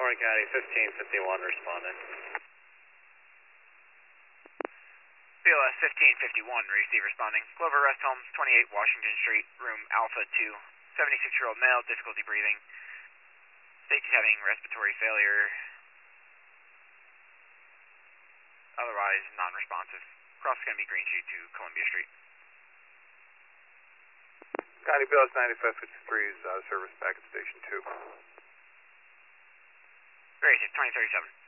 Orange County 1551 responding. BLS 1551, receive responding. Clover Rest Homes, 28 Washington Street, room Alpha 2. 76-year-old male, difficulty breathing. States he's having respiratory failure. Otherwise, non-responsive. Cross is going to be Green Street to Columbia Street. County BLS 9553 is out of service back at Station 2. Very safe, 2037.